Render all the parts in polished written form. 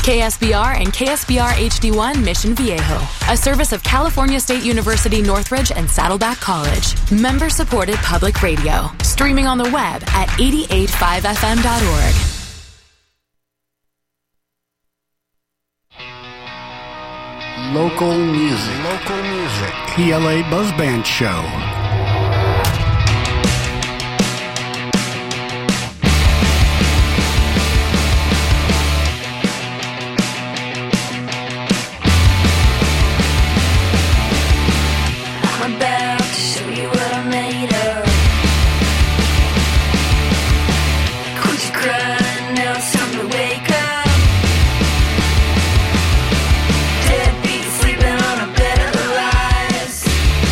KSBR and KSBR HD1 Mission Viejo, a service of California State University Northridge and Saddleback College. Member-supported public radio. Streaming on the web at 885fm.org. Local music. PLA Buzz Band Show. I'm about to show you what I'm made of. Quit your crying, now it's time to wake up. Deadbeat sleeping on a bed of lies.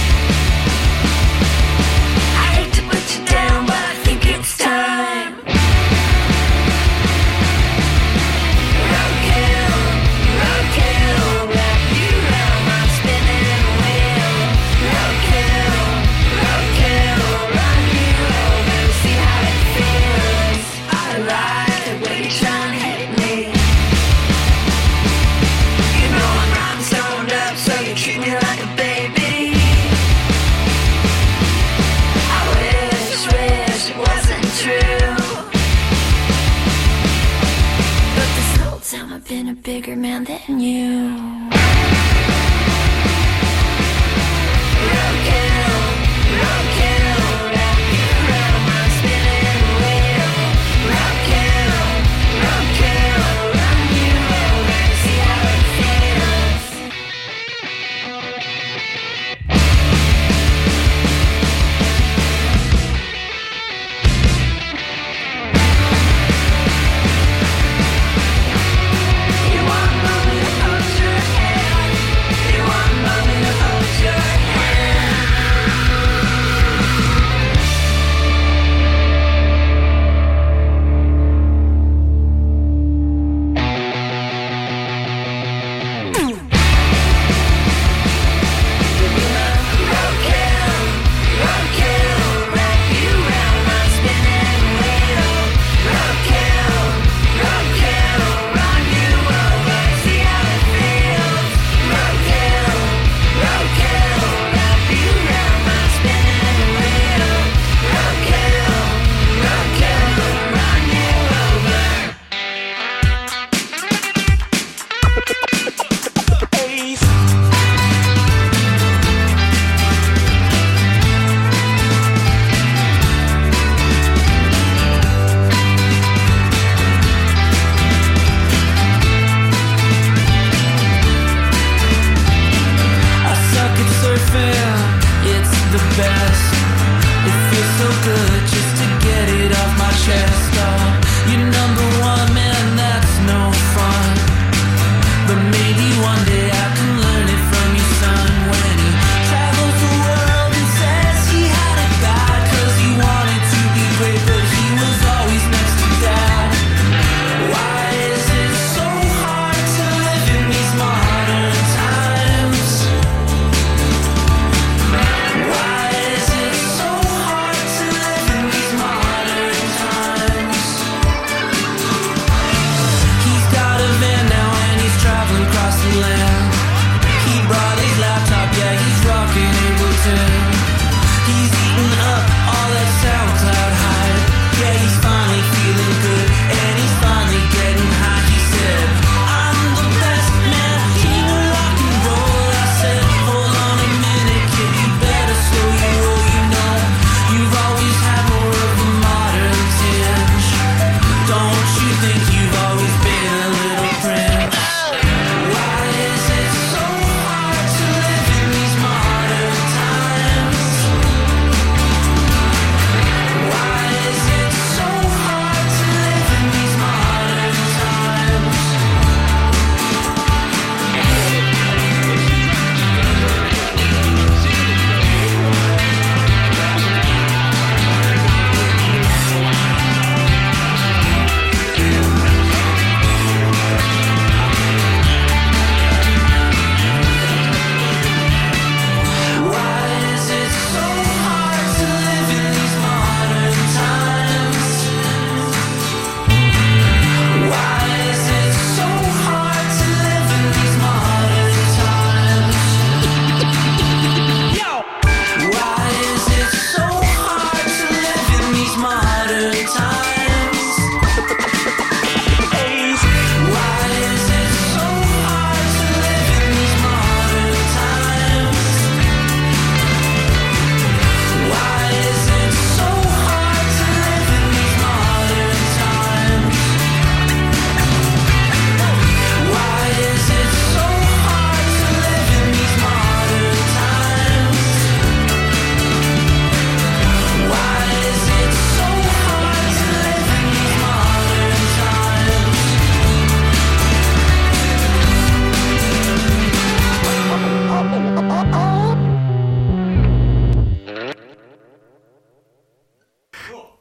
I hate to put you down, but I think it's time. Roadkill, wrap you around my spinning wheel. Roadkill, run you over, see how it feels. I like the way you're trying to hit me. You know I'm rhyme stoned up, so you treat me like a baby. I wish it wasn't true. But this whole time I've been a bigger man than you. Roadkill, wrap you around my spinning wheel. Roadkill, run you over, see how it feels. You want me to put your hand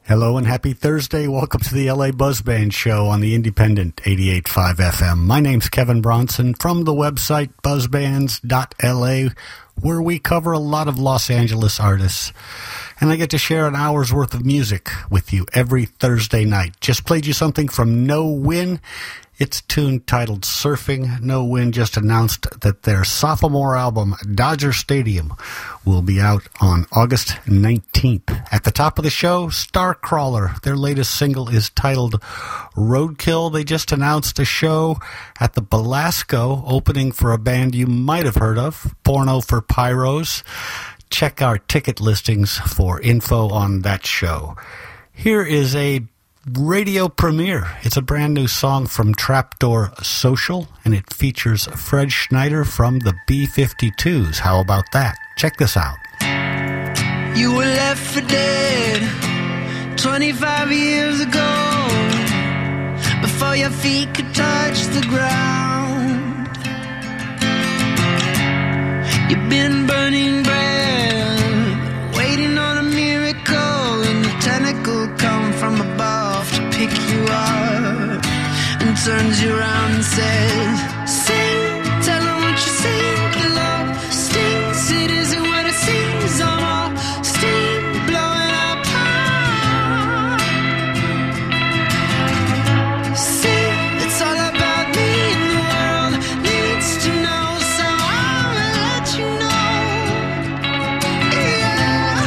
Hello and happy Thursday. Welcome to the LA Buzz Band Show on the Independent 88.5 FM. My name's Kevin Bronson from the website buzzbands.la, where we cover a lot of Los Angeles artists. And I get to share an hour's worth of music with you every Thursday night. Just played you something from No Win. It's a tune titled Surfing. No Win just announced that their sophomore album, Dodger Stadium, will be out on August 19th. At the top of the show, Starcrawler. Their latest single is titled Roadkill. They just announced a show at the Belasco, opening for a band you might have heard of, Porno for Pyros. Check our ticket listings for info on that show. Here is a radio premiere. It's a brand new song from Trapdoor Social, and it features Fred Schneider from the B-52s. How about that? Check this out. You were left for dead 25 years ago, before your feet could touch the ground. You've been burning bread, waiting on a miracle, and the tentacle come from above to pick you up, and turns you around and says, sing, tell them what you sing, the love stings, it isn't what it seems, I'm all steam blowing apart. See, it's all about me, and the world needs to know, so I'll let you know. Yeah.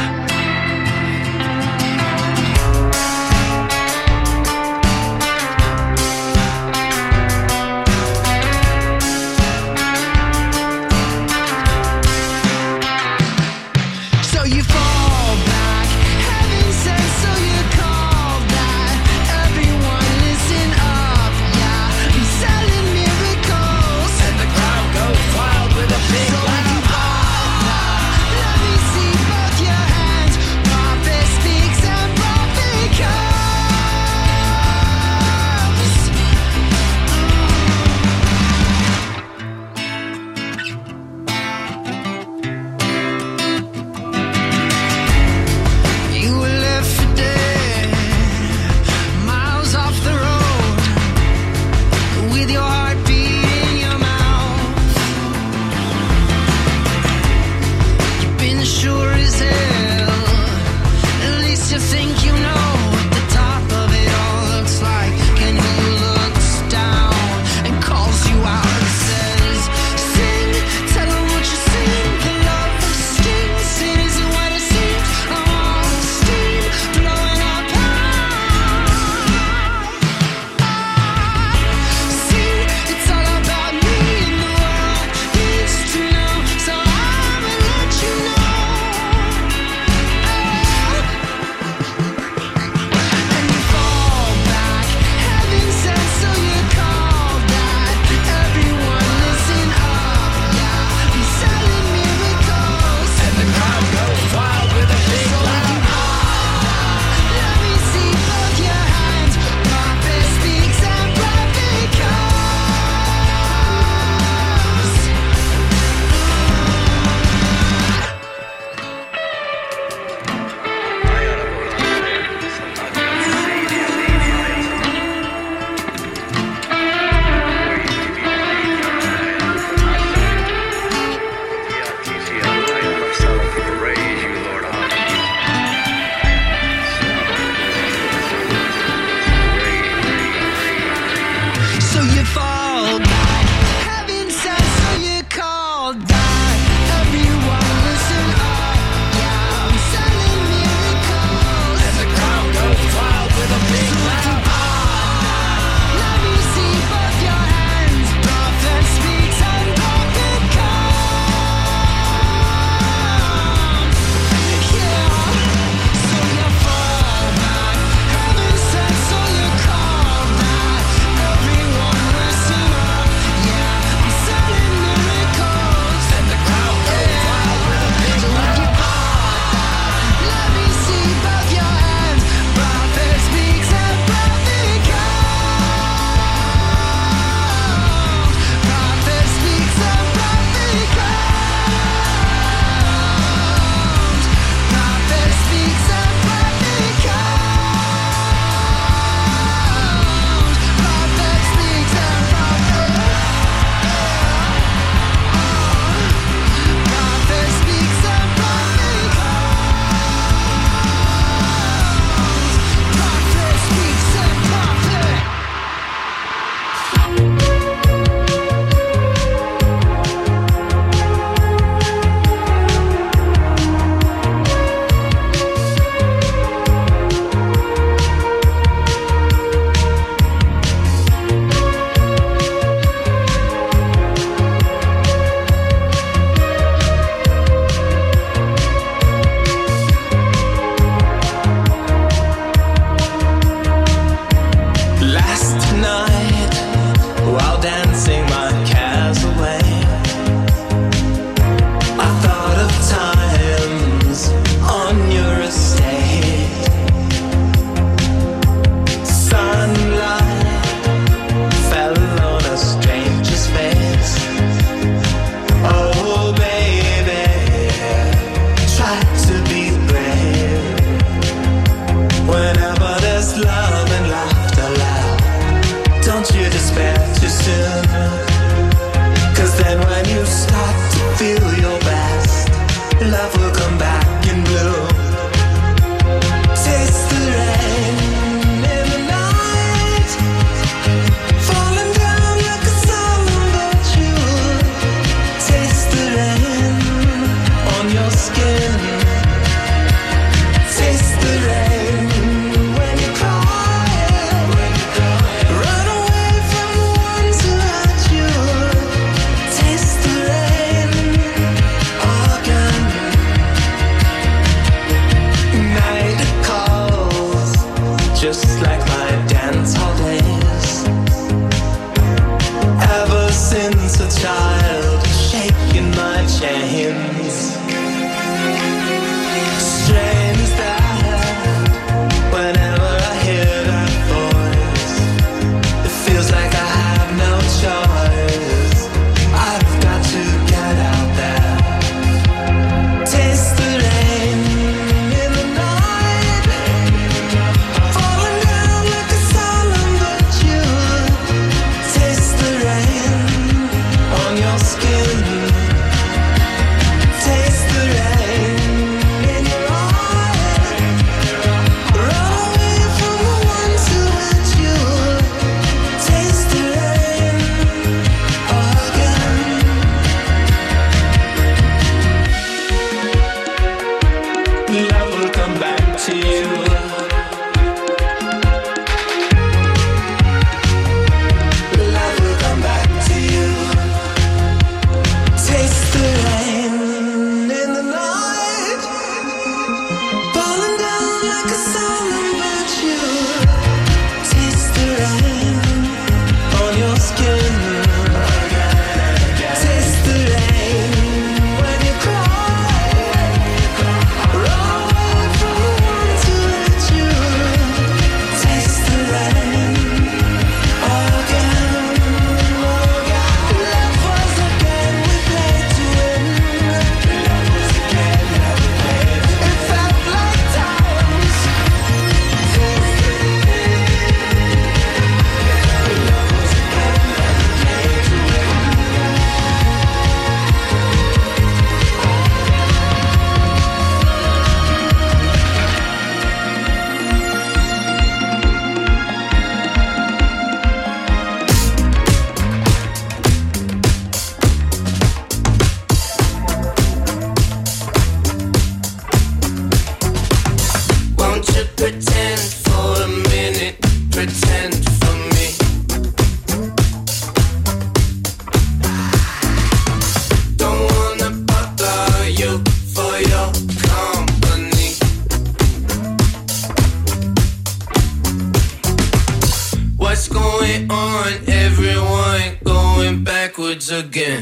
words again.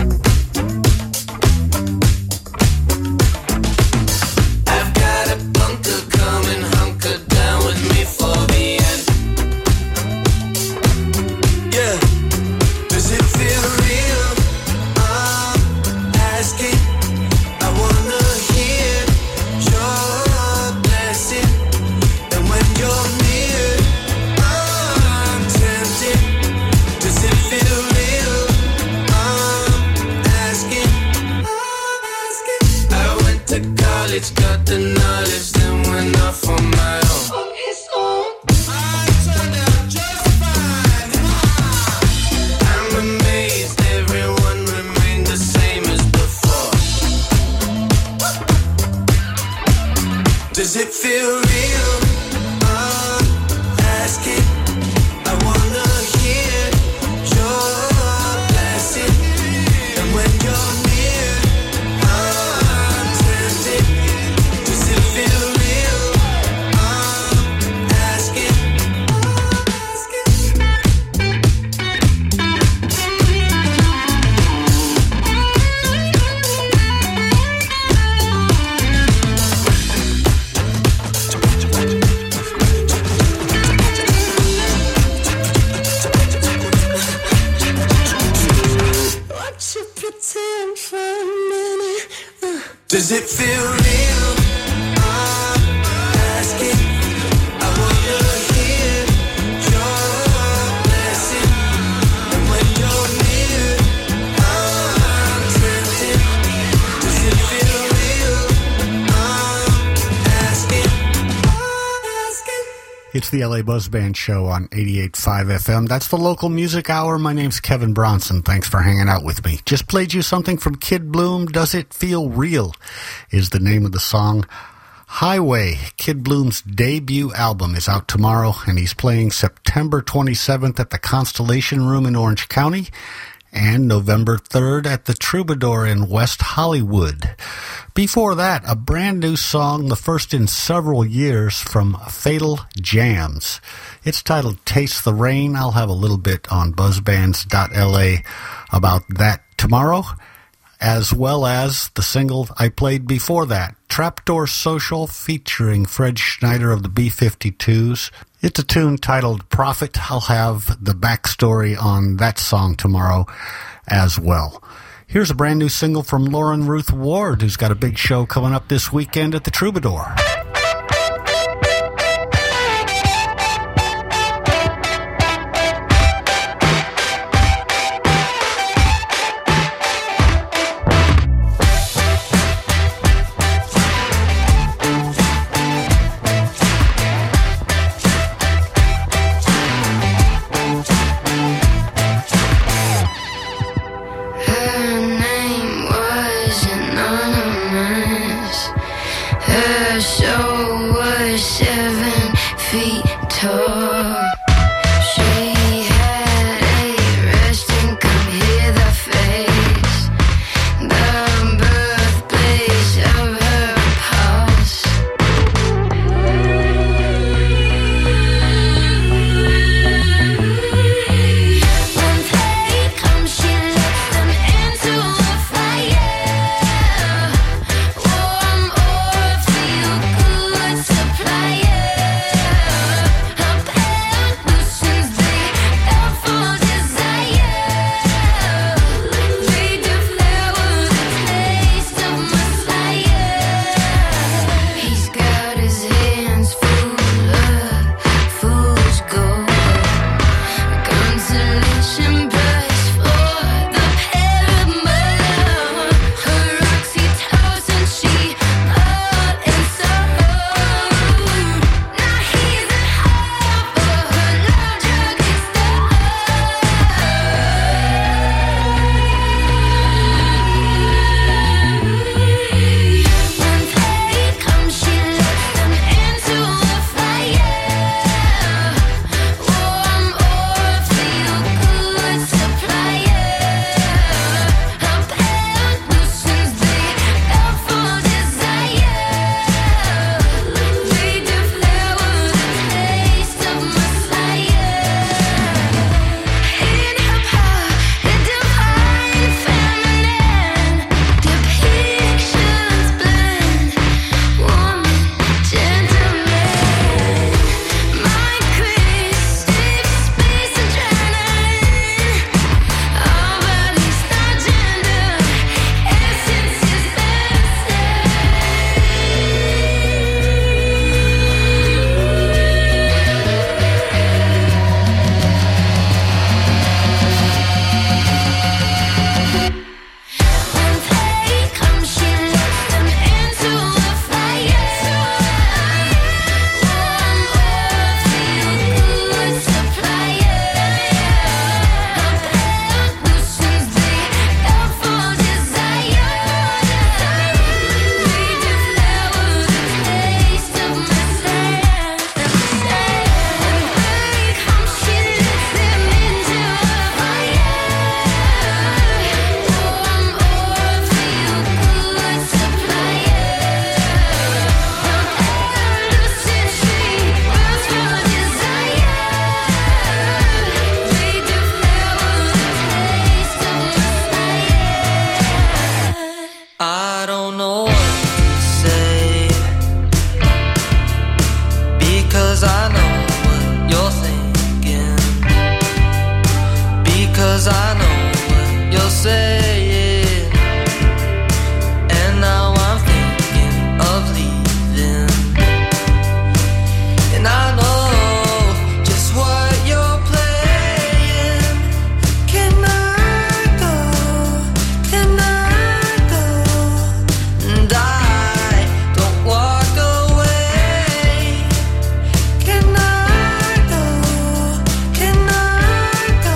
I've got a bunker, come and hunker down with me for the end. Yeah, does it feel real? I'm asking. I wanna hear your blessing, and when you're near, I'm tempted. Does it feel real? I'm asking. I went to college, got the knowledge, then went off on my own. On his own. I turned out just fine. I'm amazed everyone remained the same as before. Does it feel real? I'm asking. I wanna hear your blessing, and when you're near, I'm tempted. Does it feel real? I'm asking. Watch you pretend for a minute. Does it feel real? I'm asking. I wanna hear your blessing, and when you're near, I'm tempted. Does it feel real? I'm asking. It's the LA Buzz Band Show on 88.5 FM. That's the local music hour. My name's Kevin Bronson. Thanks for hanging out with me. Just played you something from Kid Bloom. Does It Feel Real is the name of the song. Highway, Kid Bloom's debut album, is out tomorrow, and he's playing September 27th at the Constellation Room in Orange County and November 3rd at the Troubadour in West Hollywood. Before that, a brand new song, the first in several years, from Fatal Jams. It's titled Taste the Rain. I'll have a little bit on buzzbands.la about that tomorrow, as well as the single I played before that, Trapdoor Social, featuring Fred Schneider of the B-52s. It's a tune titled Prophet. I'll have the backstory on that song tomorrow as well. Here's a brand new single from Lauren Ruth Ward, who's got a big show coming up this weekend at the Troubadour. Her name was anonymous. Her saying. And now I'm thinking of leaving. And I know just what you're playing. Can I go? Can I go? And I don't walk away. Can I go? Can I go?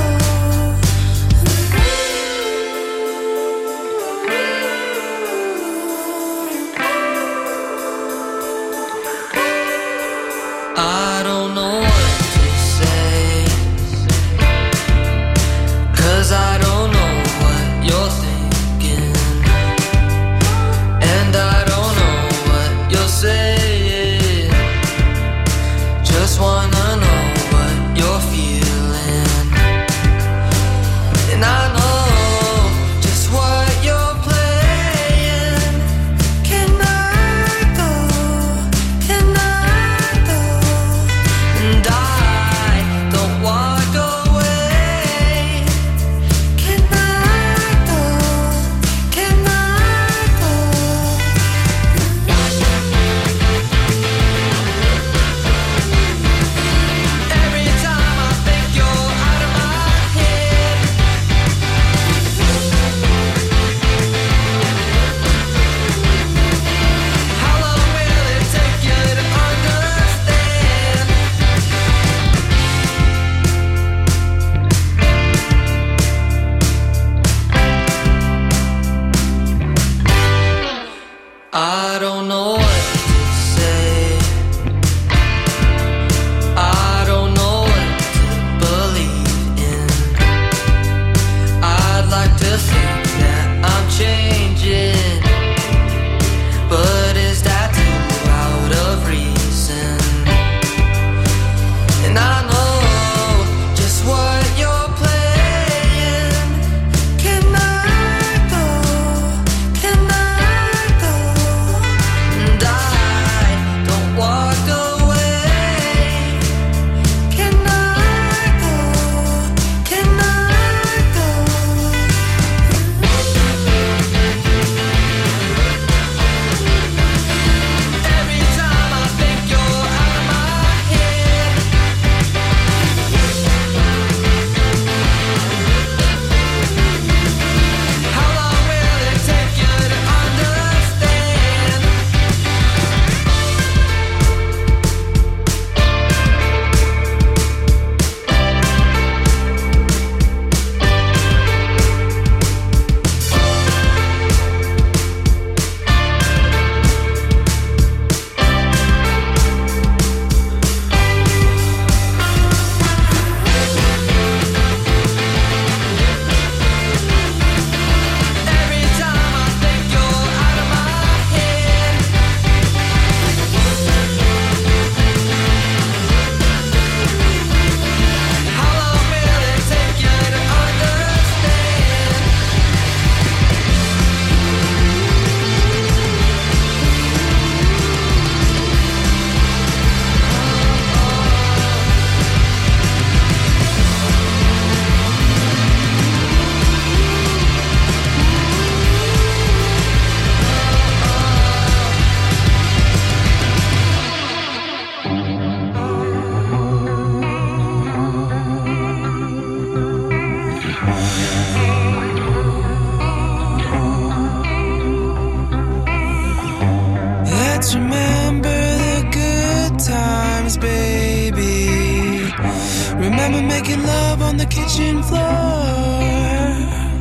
I don't know what to say, 'cause I don't know what you're thinking, and I don't know what you're saying. Just wanna know what you're feeling, and I know just what you're playing. Can I go? Can I go? And I don't walk away. Can I go? Can I go? Every time I think you're out of my head, how long will it take you to understand? I don't know what to say. I don't know what to believe in. I'd like to think that I'm changing, but is that too out of reason? And I know just what you're playing. Can I go? Can I go? And I don't walk away. Can I go? Can I go? Every time I think you're out of my head, how long will it take you to understand? Every time I think you're out of my head, how long will it take you to understand? Let's remember the good times, baby. Remember making love on the kitchen floor,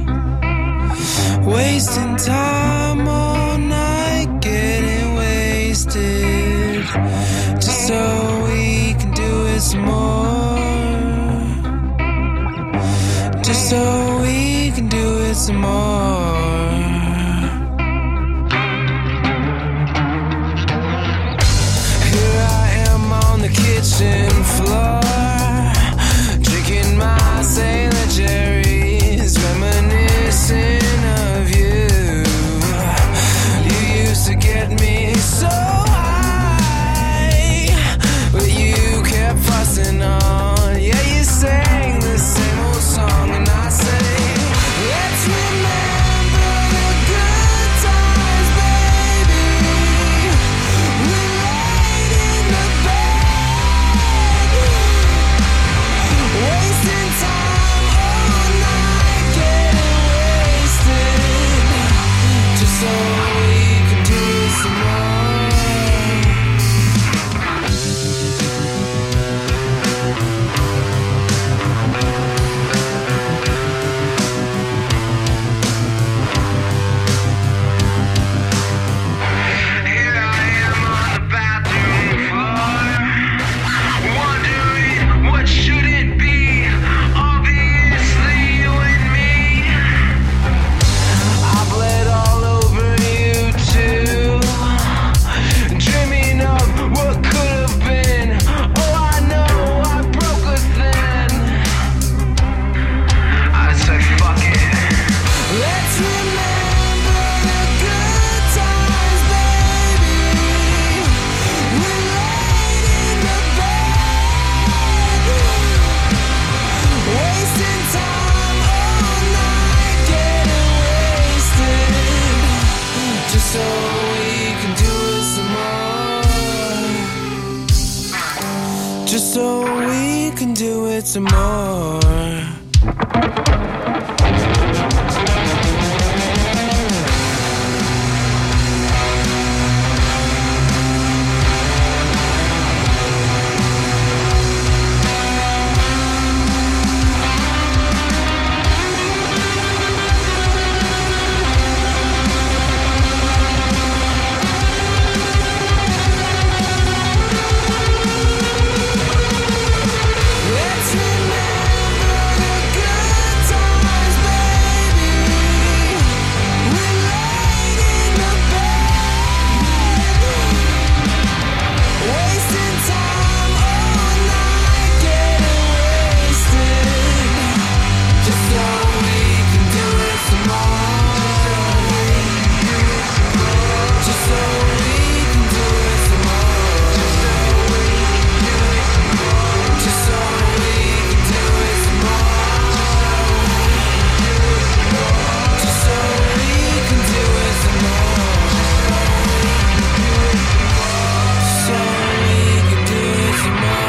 wasting time all night, getting wasted, just so we can do it some more, just so we can do it some more. Here I am on the kitchen floor, drinking my Sailor Jerry's, reminiscing of you. You used to get me so high, but you kept fussing on. Yeah, you sang the same old song, and I say, let's remember some more. Let's remember the good times, baby. We laid in the bed, wasting time all night, getting wasted, just so we can do it some more. Just so we can do it some more. Just so we can do it some more. Just so we can do it some more.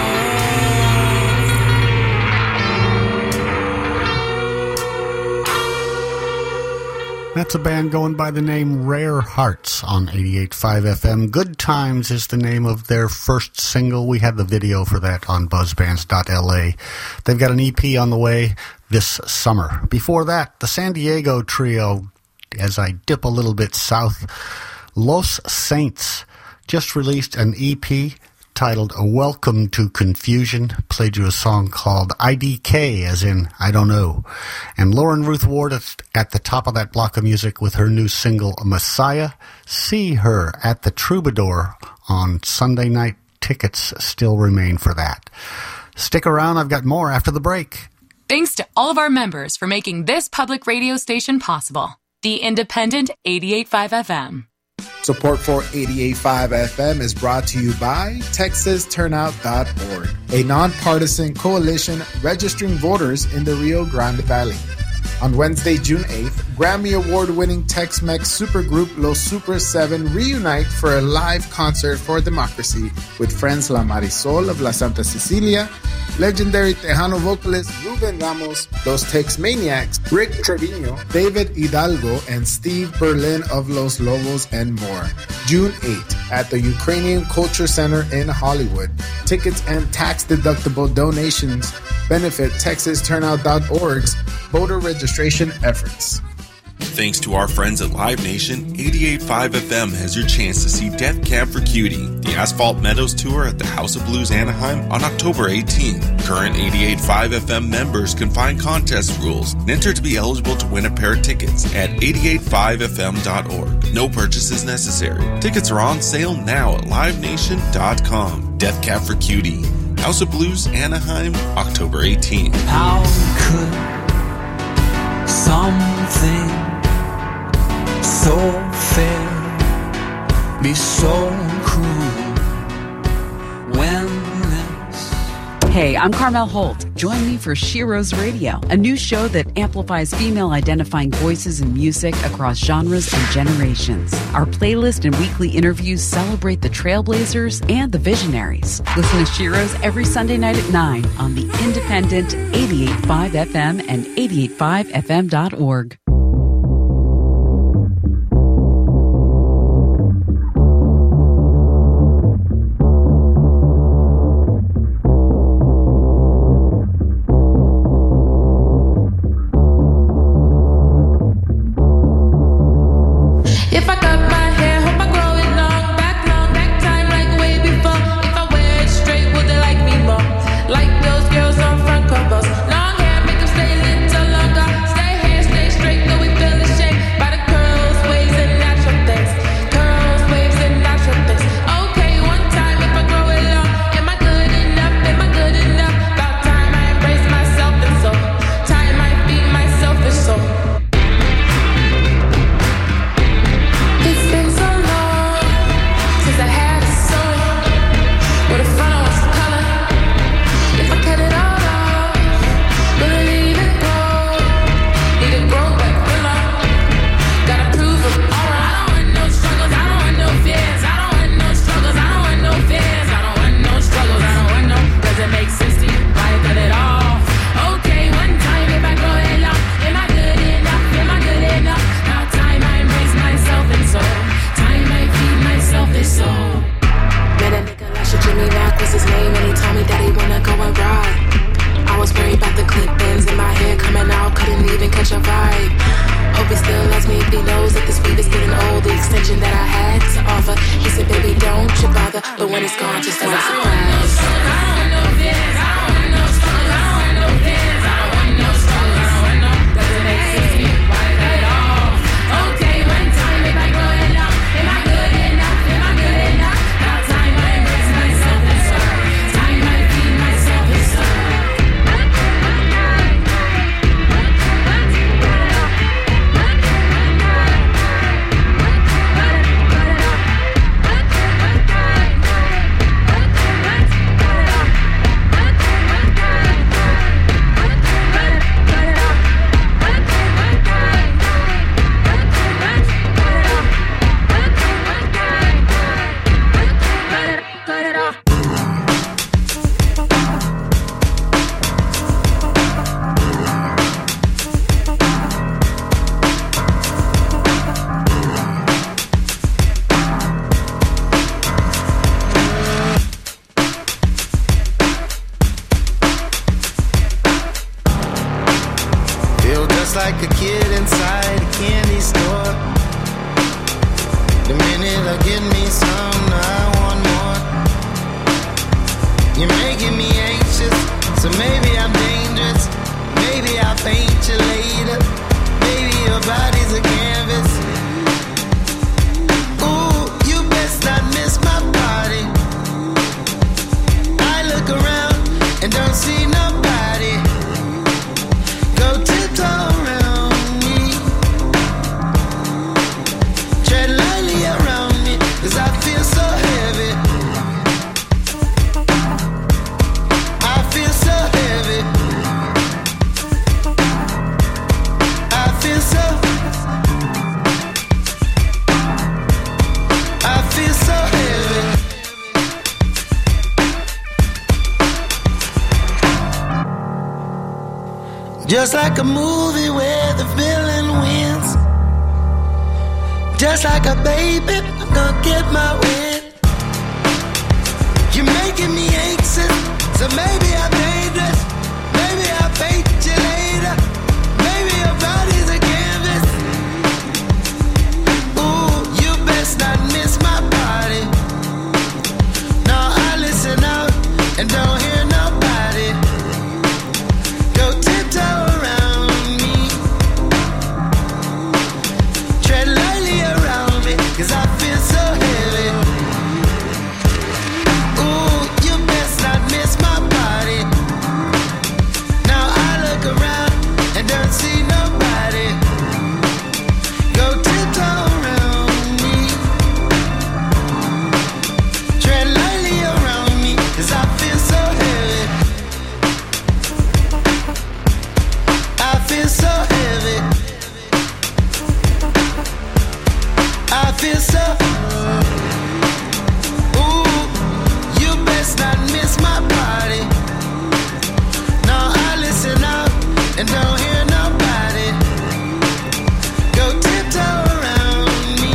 That's a band going by the name Rare Hearts on 88.5 FM. Good Times is the name of their first single. We had the video for that on buzzbands.la. They've got an EP on the way this summer. Before that, the San Diego trio, as I dip a little bit south, Los Saints just released an EP titled A Welcome to Confusion. Played you a song called IDK, as in I Don't Know. And Lauren Ruth Ward at the top of that block of music with her new single Messiah. See her at the Troubadour on Sunday night. Tickets still remain for that. Stick around, I've got more after the break. Thanks to all of our members for making this public radio station possible. The Independent 88.5 FM. Support for 88.5 FM is brought to you by TexasTurnout.org, a nonpartisan coalition registering voters in the Rio Grande Valley. On Wednesday, June 8th, Grammy Award-winning Tex-Mex supergroup Los Super 7 reunite for a live concert for democracy with friends La Marisol of La Santa Cecilia, legendary Tejano vocalist Ruben Ramos, Los Tex Maniacs, Rick Trevino, David Hidalgo, and Steve Berlin of Los Lobos, and more. June 8th at the Ukrainian Culture Center in Hollywood. Tickets and tax-deductible donations benefit TexasTurnout.org's voter registration efforts. Thanks to our friends at Live Nation, 88.5 FM has your chance to see Death Cab for Cutie, the Asphalt Meadows Tour at the House of Blues Anaheim on October 18th. Current 88.5 FM members can find contest rules and enter to be eligible to win a pair of tickets at 885fm.org. No purchase is necessary. Tickets are on sale now at livenation.com. Death Cab for Cutie, House of Blues Anaheim, October 18th. How could something so fair be so cruel when this... Hey, I'm Carmel Holt. Join me for Shiro's Radio, a new show that amplifies female-identifying voices in music across genres and generations. Our playlist and weekly interviews celebrate the trailblazers and the visionaries. Listen to Shiro's every Sunday night at 9 on the independent 88.5 FM and 88.5fm.org. If I cut my hair, hope I grow it long, back time like way before. If I wear it straight, will they like me more? Like those girls on front covers. Long hair, make them stay little longer. Stay hair, stay straight. candy store. The minute I get me some, I want more. You're making me anxious, so maybe I'm dangerous. Maybe I'll paint you later. Maybe your body's a canvas. Ooh, you best not miss my body. I look around and don't see nobody. Go tiptoe around me. Tread lightly around me, 'cause I feel so heavy. I feel so heavy. I feel so. I feel so heavy. Just like a movie where the villain wins. Just like a baby, I'm gonna get my win. You're making me anxious, so maybe I'm dangerous. Maybe I'll paint you later. Maybe your body's a canvas. Ooh, you best not miss my body. Now I listen out and don't hear nobody. Go tiptoe around me. Tread lightly around me, 'cause I feel so heavy. Ooh, you best not miss my body. Now I look around and don't see nobody. Go tiptoe around me. Tread lightly around me, 'cause I feel so heavy. I feel so heavy. I feel so. Ooh, you best not miss my body. Now I listen out and don't hear nobody. Go tiptoe around me.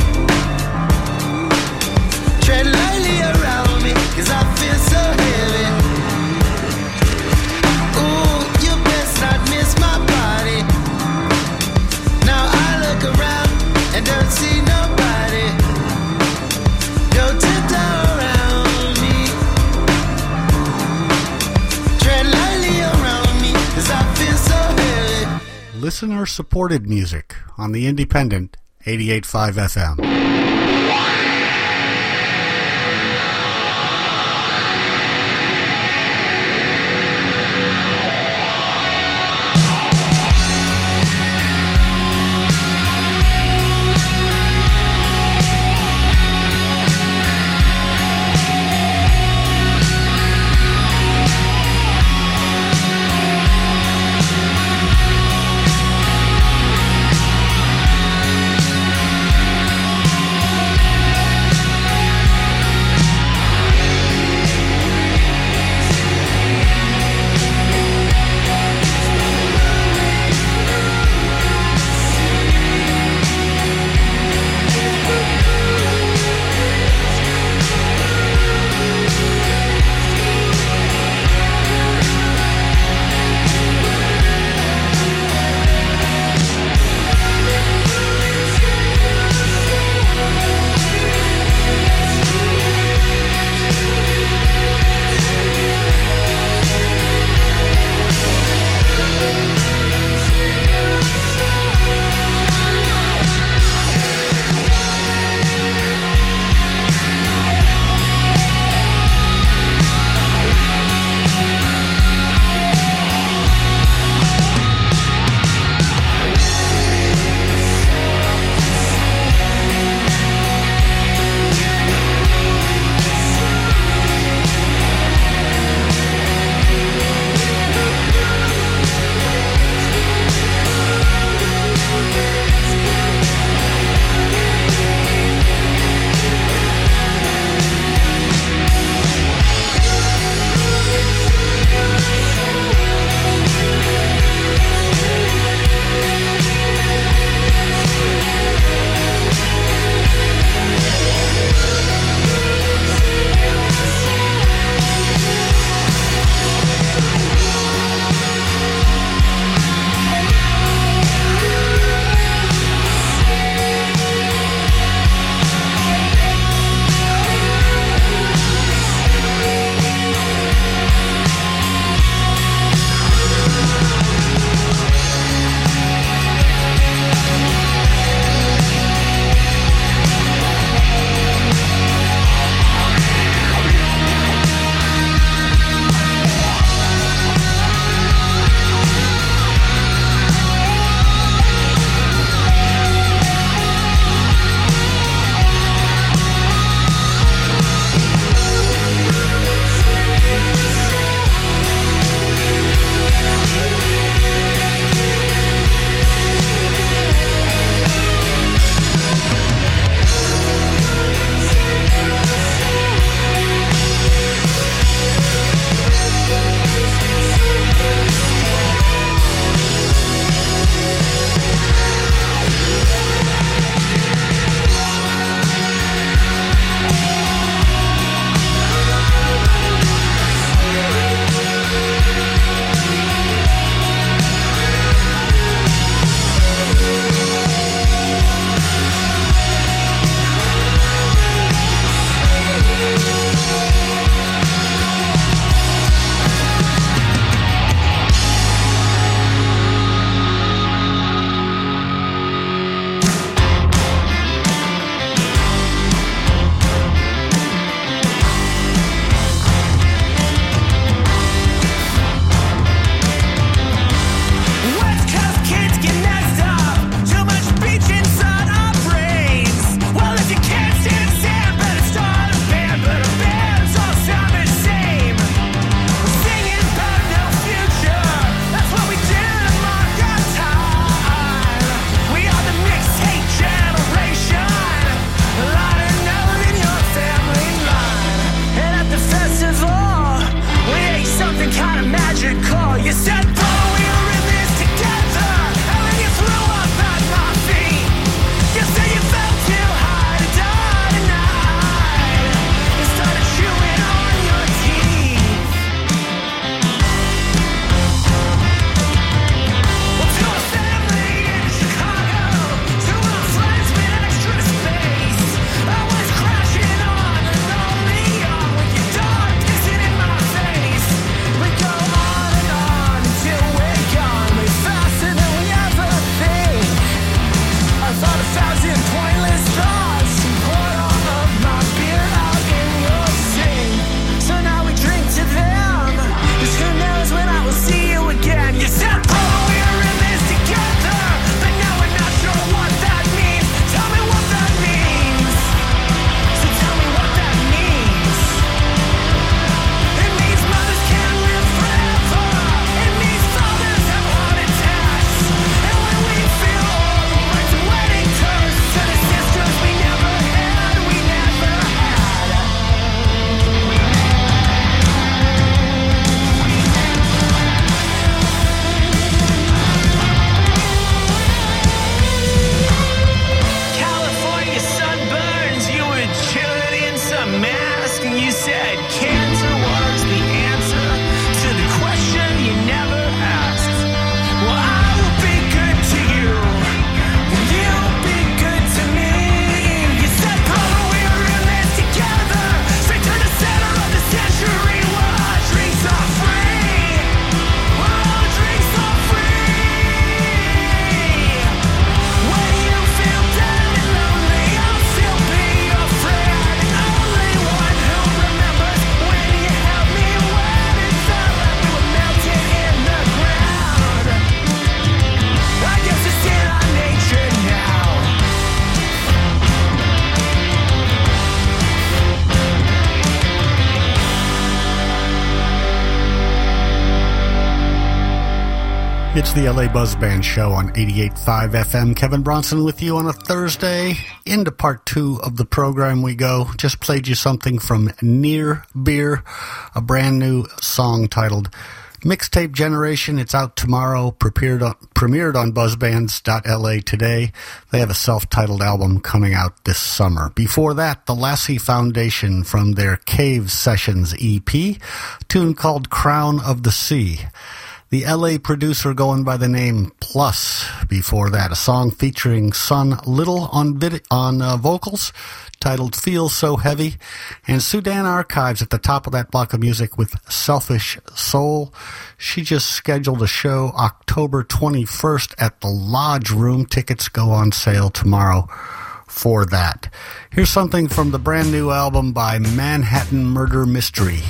Tread lightly around me, 'cause I feel so heavy. Ooh, you best not miss my body. Now I look around and don't see nobody. Go tiptoe around me. Tread lightly around me, 'cause I feel so heavy. Listener supported music on the Independent 88.5 FM. I It's the LA Buzz Band show on 88.5 FM. Kevin Bronson with you on a Thursday. Into part 2 of the program we go. Just played you something from Near Beer, a brand new song titled Mixtape Generation. It's out tomorrow, premiered on buzzbands.la today. They have a self-titled album coming out this summer. Before that, the Lassie Foundation from their Cave Sessions EP, a tune called Crown of the Sea. The LA producer going by the name Plus. Before that, a song featuring Son Little on vocals, titled Feel So Heavy. And Sudan Archives at the top of that block of music with Selfish Soul. She just scheduled a show October 21st at the Lodge Room. Tickets go on sale tomorrow for that. Here's something from the brand new album by Manhattan Murder Mystery.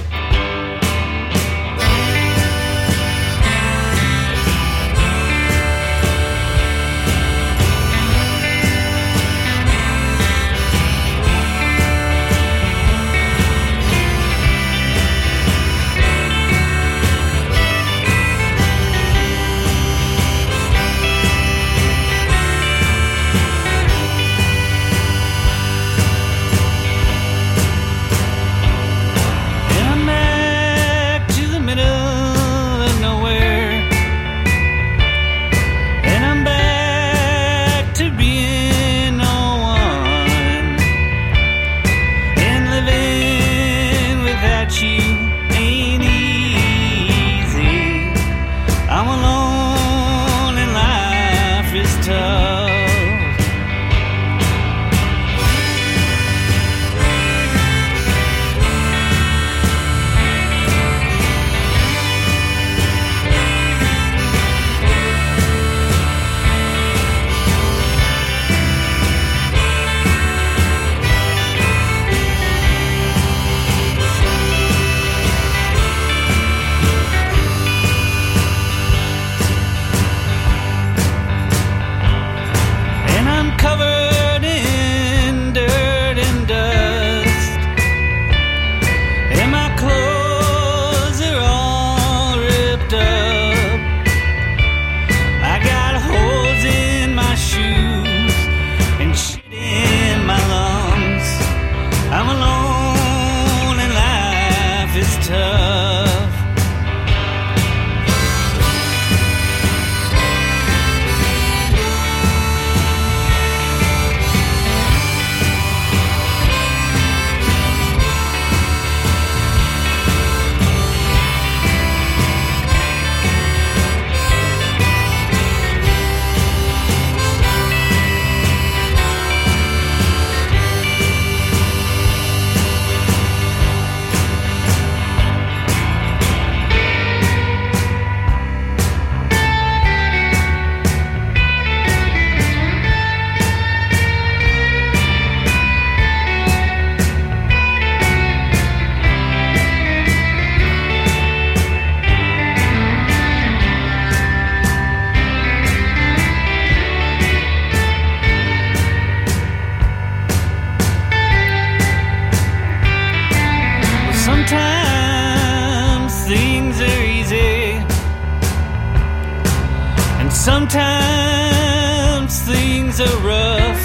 Sometimes things are rough,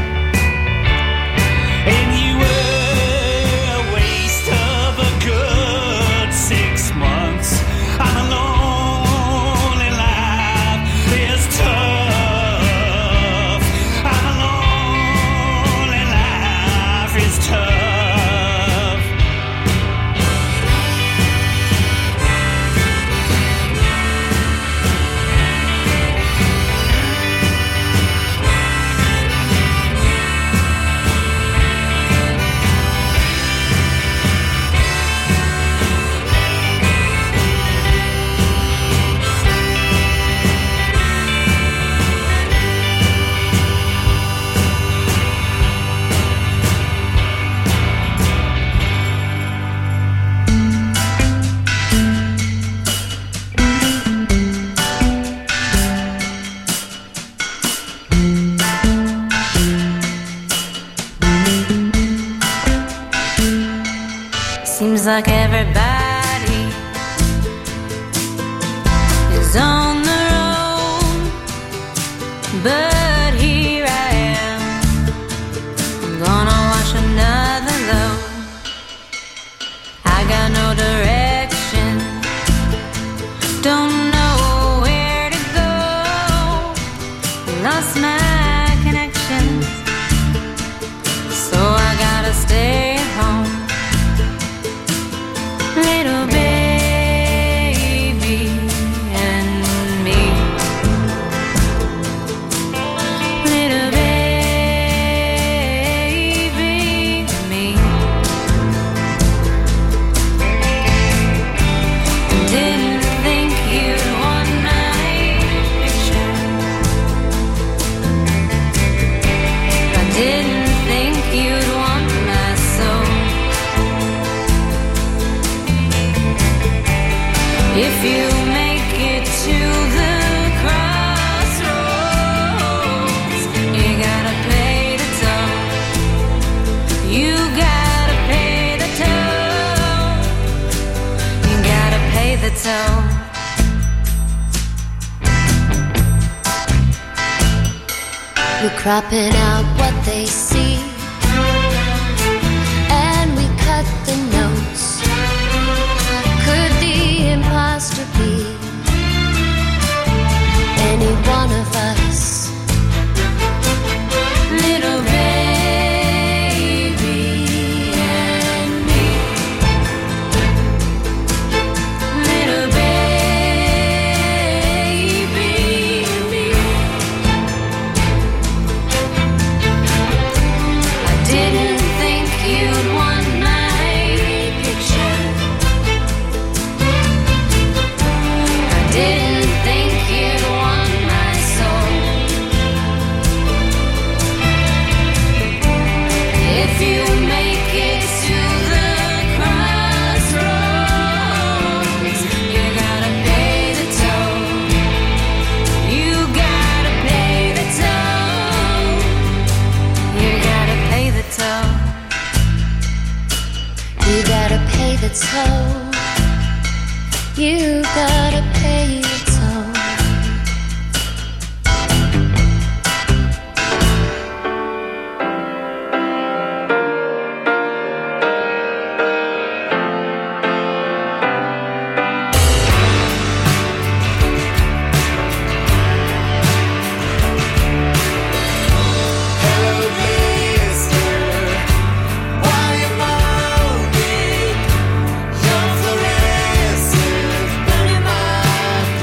and you were a waste of a good 6 months. I'm alone and life is tough. I'm alone and life is tough. Seems like everybody is on the but here I am. I'm gonna wash another load. I got no direction, don't know where to go. Lost my connections, so I gotta stay at home. Little baby and me. Little baby and me. Didn't think you'd want my picture. I didn't think you'd want my soul. If you make it to the crossroads, you gotta pay the toll. You gotta pay the toll. You gotta pay the toll. We're cropping out what they see, and we cut the notes. Could the imposter be any one of us? Little baby and me. Little baby and me. I didn't think you'd want my picture. I didn't think you'd want my soul. If you make it to the crossroads, you gotta pay the toll. You gotta pay the toll. You gotta pay the toll. You gotta pay the toll. You gotta pay the toll. Hello, mister. Why you moaning? You're fluorescent, burning my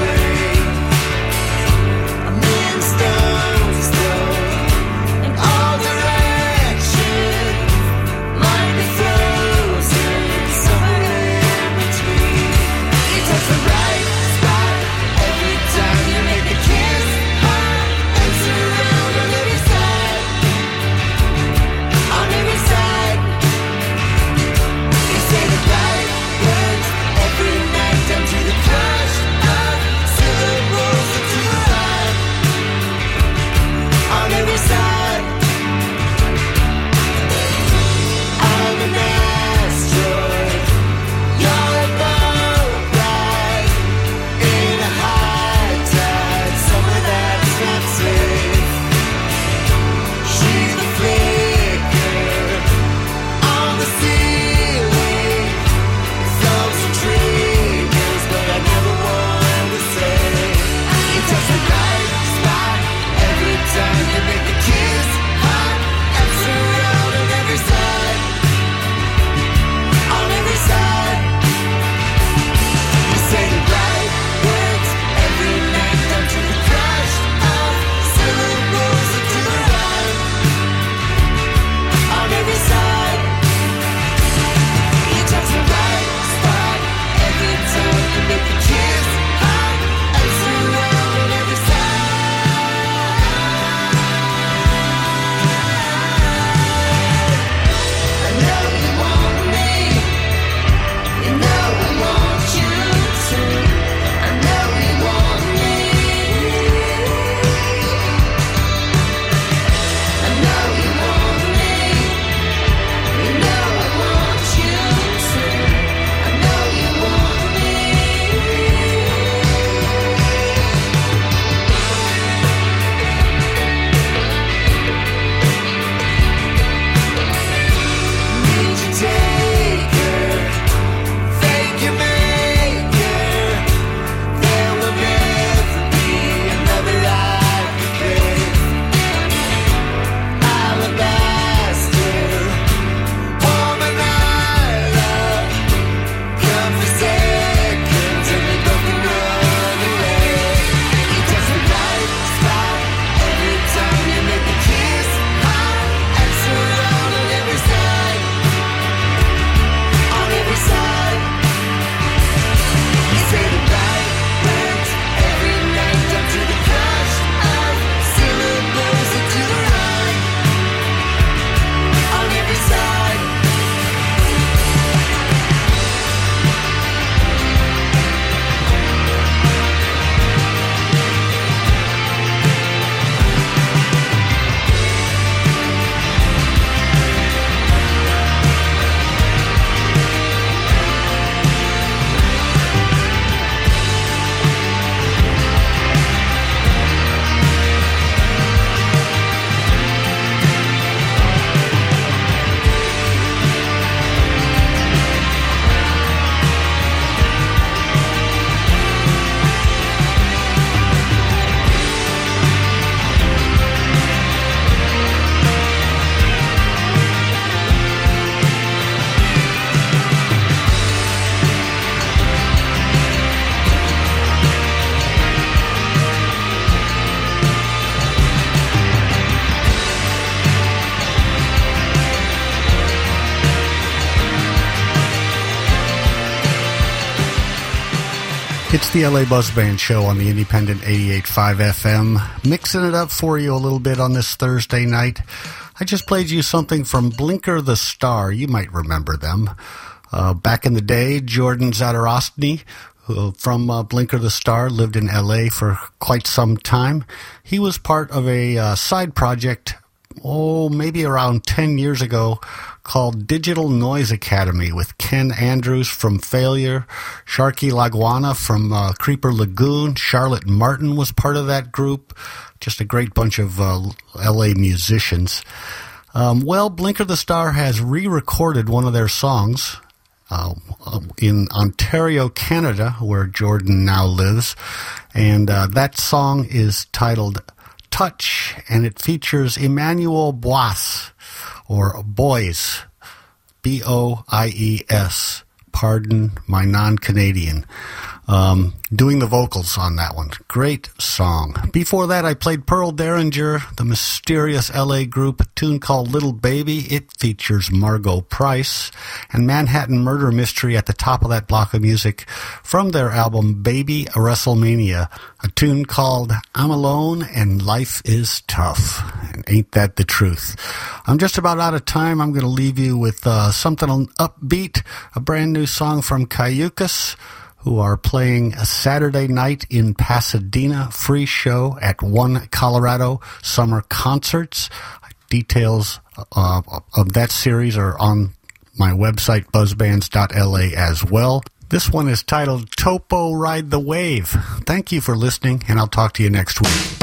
It's the LA Buzz Band show on the Independent 88.5 FM. Mixing it up for you a little bit on this Thursday night. I just played you something from Blinker the Star. You might remember them. Back in the day, Jordan Zadarostny from Blinker the Star lived in LA for quite some time. He was part of a side project, maybe around 10 years ago, called Digital Noise Academy with Ken Andrews from Failure, Sharky Laguana from Creeper Lagoon. Charlotte Martin was part of that group. Just a great bunch of LA musicians. Blinker the Star has re-recorded one of their songs in Ontario, Canada, where Jordan now lives. And that song is titled Touch, and it features Emmanuel Bois, or Boys, B-O-I-E-S, pardon my non-Canadian, doing the vocals on that one. Great song. Before that, I played Pearl Derringer, the mysterious LA group, a tune called Little Baby. It features Margot Price, and Manhattan Murder Mystery at the top of that block of music from their album Baby a WrestleMania, a tune called I'm Alone and Life is Tough. And ain't that the truth? I'm just about out of time. I'm going to leave you with something upbeat, a brand new song from Cayucas, who are playing a Saturday night in Pasadena, free show at One Colorado Summer Concerts. Details of that series are on my website, buzzbands.la, as well. This one is titled Topo Ride the Wave. Thank you for listening, and I'll talk to you next week.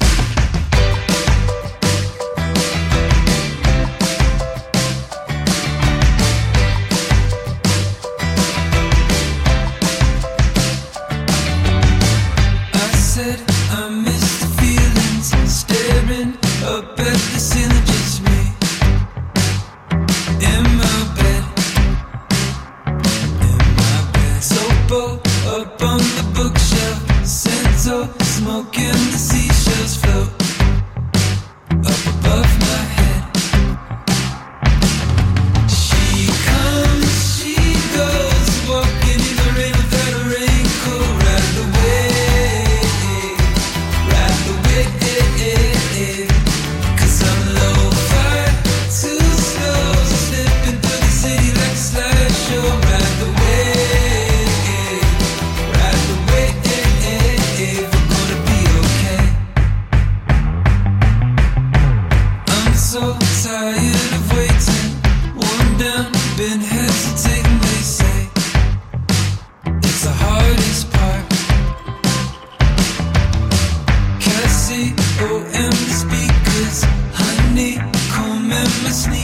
Up at the ceiling, just me in my bed, Sopo up on the bookshelf, Santo smoking, the seashells float up above my head. She comes, she goes, walking in the rain without a raincoat. Ride the wave, ride the wave. Been hesitating, they say it's the hardest part. Cassie, O.M. the speakers, honey, comb and my sneakers.